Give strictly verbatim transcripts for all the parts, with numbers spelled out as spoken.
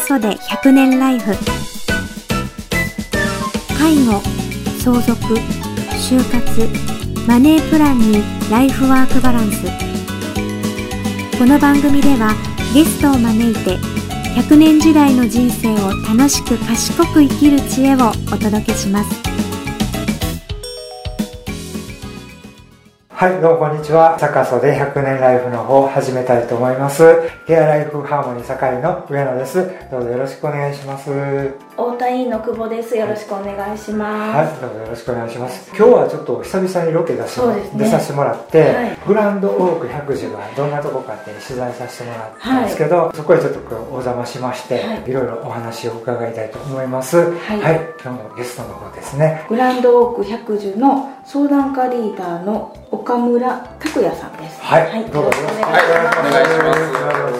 袖ひゃくねんライフ。介護、相続、就活、マネープランにライフワークバランス。この番組ではゲストを招いてひゃくねん時代の人生を楽しく賢く生きる知恵をお届けします。 はい、どうもこんにちは。高袖ひゃくねんライフの方始めたいと思います。ヘアライフハーモニー堺の上野です。どうぞよろしくお願いします。 太田委員の久保です。よろしくお願いします。 はい、どうぞよろしくお願いします。今日はちょっと久々にロケ出し、ね、出させてもらって、はい、グランドオーク百寿がどんなとこかって取材させてもらったんですけど、はい、そこへちょっとお邪魔しまして、はい、いろいろお話を伺いたいと思います。はい、はい、今日のゲストの方ですね。 グランドオーク百寿の相談家リーダーの岡村拓也さんです。 はい、はい、どうぞよろしくお願いします。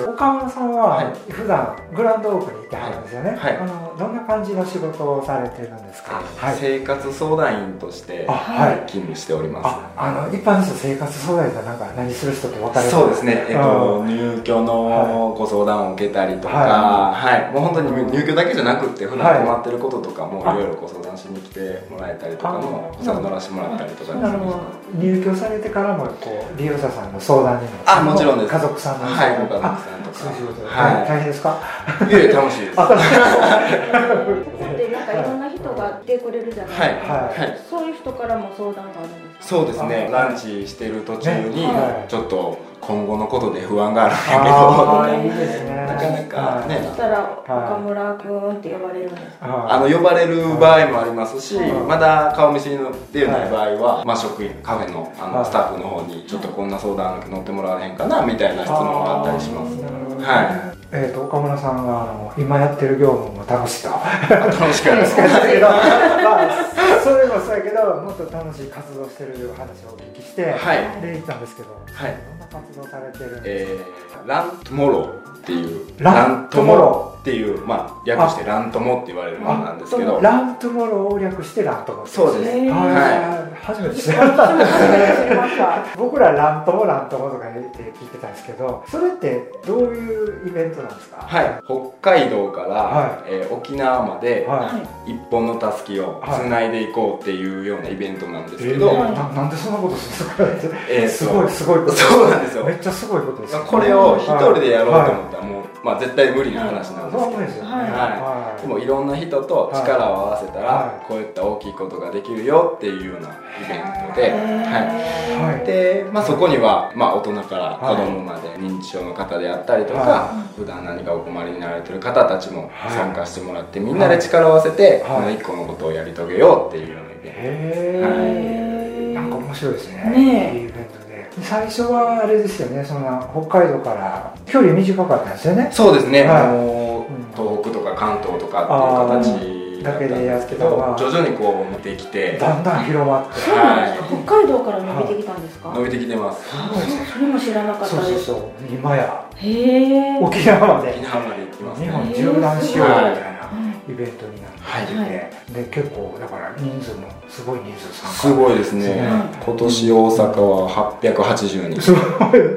岡村さんは普段グランドオークにいてはるんですよね。はい、あのどんな感じの仕事をされてるんですか？ はい、生活相談員として勤務しております。 あ、あの一般の人生活相談員はなんか何する人って分かる？ そうですね、えっと、入居のご相談を受けたりとか、はいはい、もう本当に入居だけじゃなくて普段困ってることとかもいろいろご相談しに来てもらえたりとかもお世話にならせてもらったりとかですね。 入居されてからもこう利用者さんの相談にも、 あ、もちろんです。 家族さんの相談、はい、ご家族さんとか、 そういうことで、はい、大変ですか？ いえいえ、楽しいです。 で、なんかいろんな人が来てくれるじゃないですか。はいはい、そういう人からも相談があるんですか？ そうですね。ランチしてる途中に、ね、ちょっと今後のことで不安があるんだけど、いいですね。なかなかね。 そしたら岡村くんって呼ばれるんですか？ あの呼ばれる場合もありますし、まだ顔見知りの出ない場合は、まあ職員カフェのあのスタッフの方にちょっとこんな相談乗ってもらわへんかなみたいな質問があったりします。はい。 えーと岡村さんがあの今やってる業務も楽しいと楽しかったですけど、 まあそれもそうやけどもっと楽しい活動してる話をお聞きして、はい、で行ったんですけど、はい、どんな活動されてるんですか？ えー、ラントモローっていうラントモローっていう、まあ略してラントモって言われるものなんですけど、 ラントモローを略してラントモ。 そうです。 はい。初めて知りました。僕らラントモラントモとか言って聞いてたんですけど、それってどういうイベントなんですか？ はい。北海道から、はい、えー、沖縄まで、はい、一本のたすきをつないでいこうっていうようなイベントなんですけど、 えー、な, なんでそんなことするんですか？えー、すごいすごいこと。 そうなんですよ。 めっちゃすごいことです、ね。 これを一人でやろうと思ったらもう、まあ絶対無理な話なんですけど、 そうですよね。 はい。でもいろんな人と力を合わせたら、こういった大きいことができるよっていうようなイベントで、はい。で、まあそこにはまあ大人から子供まで認知症の方であったりとか、普段何かお困りになられてる方たちも参加してもらって、みんなで力を合わせてこの一個のことをやり遂げようっていうようなイベント。 へえ。なんか面白いですね。ね。いいイベント。最初はあれですよね、そんな北海道から距離短かったんですよね。 そうですね、はい、あの東北とか関東とかっていう形だったんですけど、徐々にこう伸びてきてだんだん広まって、 はい、北海道から伸びてきたんですか？ 伸びてきてます。 それも知らなかったです。 そうそうそう、今やへ沖縄まで沖縄まで行きますね。 日本縦断しようみたいなイベントになってて、はい、で結構だから人数もすごい人数参加すごいですね。今年大阪ははっぴゃくはちじゅうにん。 すごい。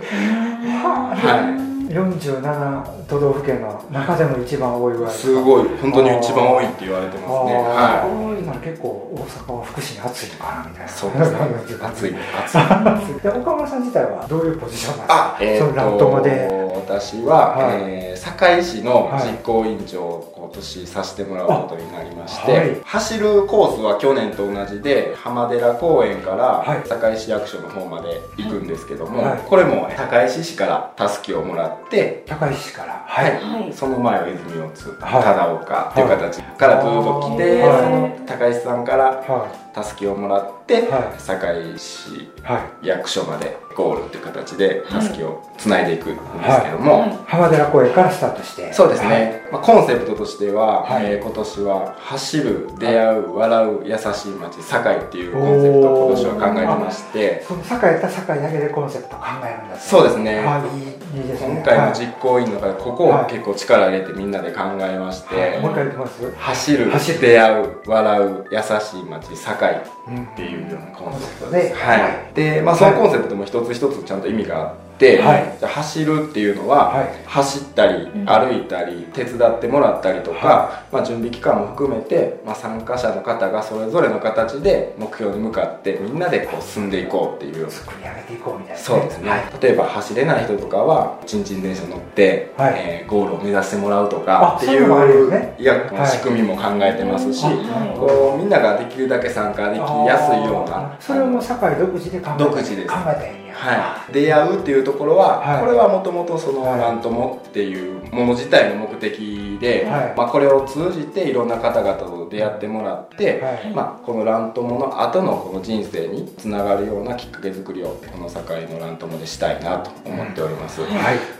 はい。よんじゅうなな都道府県の中でも一番多いぐらいすごい、本当に一番多いって言われてますね。 はい。今結構大阪は福祉に暑いのかなみたいな。 そうですね。暑い暑い。 で岡村さん自体はどういうポジションなんですか？ あ、えー、とラントモで私は、はい、えー、堺市の実行委員長を今年させてもらうことになりまして、はい、走るコースは去年と同じで浜寺公園から堺市役所の方まで行くんですけども、はい、これも堺市市からたすきをもらって堺市から、 はいはい、その前は泉大津、はい、忠岡という形からずっと来て、はい、その高石さんからたすきをもらって、はい、堺市役所までゴールという形でたすきをつないでいくんですけども、はいはい、 浜寺公園からスタートしてそうですね、はい、まあ、コンセプトとしては、はい、えー、今年は走る、出会う、笑う、優しい街堺っていうコンセプトを今年は考えてまして、 その堺やったら堺だけでコンセプトを考えるんだ。 そうですね、 はい、いいですね。 今回の実行委員の方、ここを結構力入れてみんなで考えまして、はい、 もう一回言ってます？ 走る、走る、出会う、笑う、優しい街堺っていうようなコンセプトで、はい、で、まあ、そのコンセプトも一つ一つちゃんと意味があって、はい、じゃ走るっていうのは、はい、走ったり歩いたり手伝ってもらったりとか、はい、まあ、準備期間も含めて、まあ、参加者の方がそれぞれの形で目標に向かってみんなでこう進んでいこうっていう作り上げていこうみたいな、ね、 そうですね、はい、例えば走れない人とかはちんちん電車乗って、はい、えー、ゴールを目指してもらうとかっていう、ね、いや、はい、仕組みも考えてますし、はい、こうみんなができるだけ参加できやすいような、 それをもう堺独自で考えて独自です考えたんや、 はい、出会うっていうところは、はい、これはもともとそのラントモっていうもの自体の目的で、はい、まあ、これを通じていろんな方々と出会ってもらって、はい、まあ、このラントモの後のこの人生につながるようなきっかけ作りをこの堺のラントモでしたいなと思っております、はい、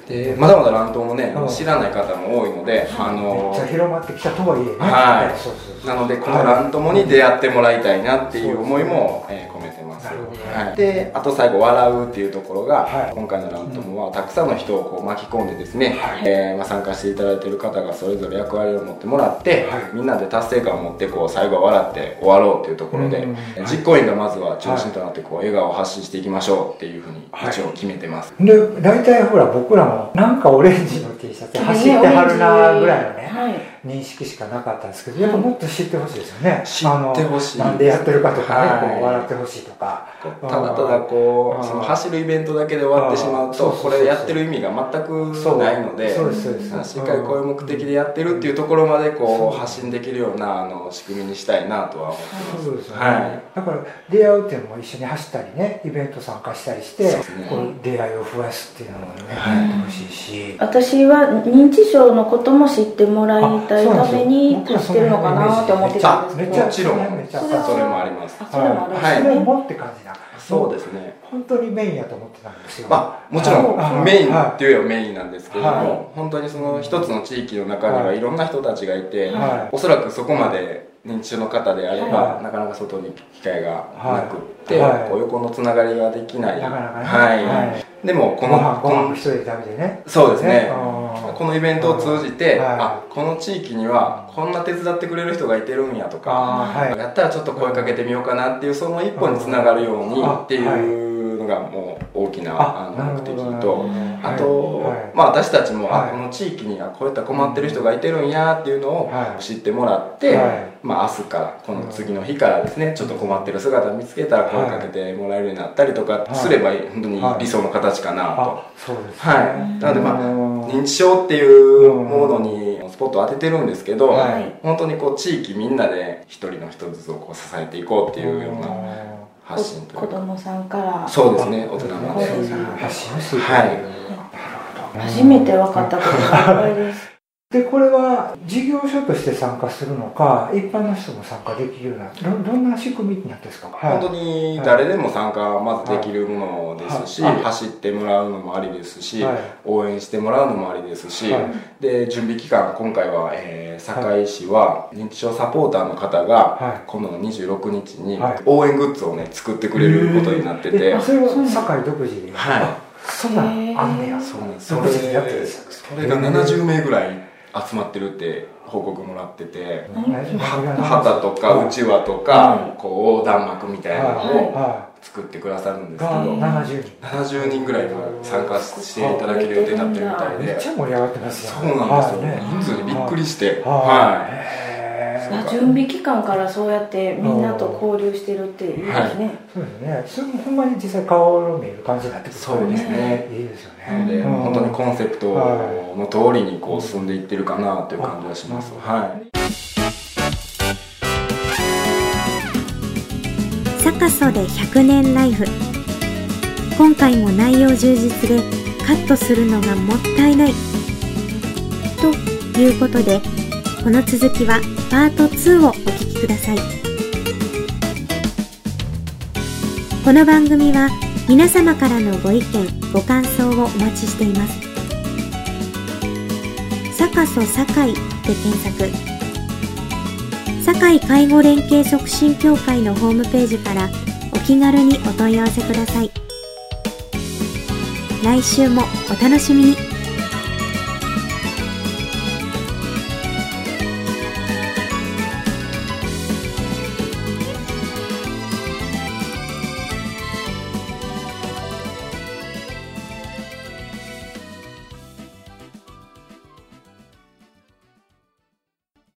でまだまだラントモね、うん、知らない方も多いので、あのめっちゃ広まってきたとはいえね、 はい、そうそうそう、なのでこのラントモに出会ってもらいたいなっていう思いも、えー、込めてます、はい、であと最後笑うっていうところが、はい、今回のラントモはたくさんの人をこう巻き込んでですね、はい、えーまあ、参加していただいている方がそれぞれ役割を持ってもらって、はい、みんなで達成感を持ってこう最後は笑って終わろうっていうところで、うん、実行委員がまずは中心となってこう笑顔を発信していきましょうっていうふうに一応決めてます、 はい、で大体ほら僕らもなんかオレンジの T シャツ走ってはるなぐらいのね、はい、認識しかなかったんですけど、やっぱもっと知ってほしいですよね、 知ってほしい、 なんでやってるかとかね、はい、こう笑ってほしいとか、 ただただこうその走るイベントだけで終わってしまうとこれやってる意味が全くないので、しっかりこういう目的でやってるっていうところまでこう発信できるようなあの仕組みにしたいなとは思ってます。そうですよね、はい、だから出会うっていうのも一緒に走ったりね、イベント参加したりして、ね、こう出会いを増やすっていうのもね、はい、やってほしいし、 私は認知症のことも知ってもらいたいために走ってるのかなって思ってたんですけど、 もちろんそれもあります。 それもあるし、 はい、それもって感じな。 そうですね、 本当にメインやと思ってたんですよ。 まあ、もちろんメインっていうよりはメインなんですけれども、はい、本当にその一つの地域の中にはいろんな人たちがいて、はい、おそらくそこまで認知症の方であれば、はい、なかなか外に行く機会がなくって、はい、こう横のつながりができない、なかなかね、はい、はい、でもこのご飯一人で食べてね、 そうですね、このイベントを通じて、はい、あ、この地域にはこんな手伝ってくれる人がいてるんやとか、はい、やったらちょっと声かけてみようかなっていうその一歩につながるようにっていうのがもう大きなあの目的と、あと、はい、まあ私たちも、はい、あこの地域にはこういった困ってる人がいてるんやっていうのを知ってもらって、はい、まあ明日からこの次の日からですね、ちょっと困ってる姿を見つけたら声かけてもらえるようになったりとかすれば本当に理想の形かなと、はい、そうですね、はい、なのでまあ認知症っていうものにスポットを当ててるんですけど、はい、本当にこう地域みんなで一人の人ずつをこう支えていこうっていうような発信というか、 子供さんからそうですね、大人まで発信をしていく、 はい、 初めて分かったことがいっぱいです。 でこれは事業所として参加するのか、一般の人も参加できるような ど, どんな仕組みになってるんですか？ はい、本当に誰でも参加まずできるものですし、はいはい、走ってもらうのもありですし、はい、応援してもらうのもありですし、はい、で準備期間、今回は、えー、堺市は認知症サポーターの方が、はい、今度のにじゅうろくにちに応援グッズをね作ってくれることになってて、 それは堺独自で、 はい、 そんなあんねや。 そうなんです。それそれがななじゅうめいぐらい集まってるって報告もらってて、旗とかうちわとかこう横断幕みたいなのを作ってくださるんですけど、 ななじゅうにんななじゅうにんぐらい参加していただける予定になってるみたいで、 めっちゃ盛り上がってますよ。 そうなんですよ、人数にびっくりして、はい、 準備期間からそうやってみんなと交流してるっていいですね、はい、 そうですね。それもほんまに実際顔を見える感じになってくる、 そうですね、 いいですよね。 で、うん、本当にコンセプトの通りにこう進んでいってるかなという感じがします、はい。 サカソでひゃくねんライフ、今回も内容充実でカットするのがもったいないということで、この続きはパートツーをお聞きください。この番組は皆様からのご意見ご感想をお待ちしています。サカソ堺で検索、堺介護連携促進協会のホームページからお気軽にお問い合わせください。来週もお楽しみに。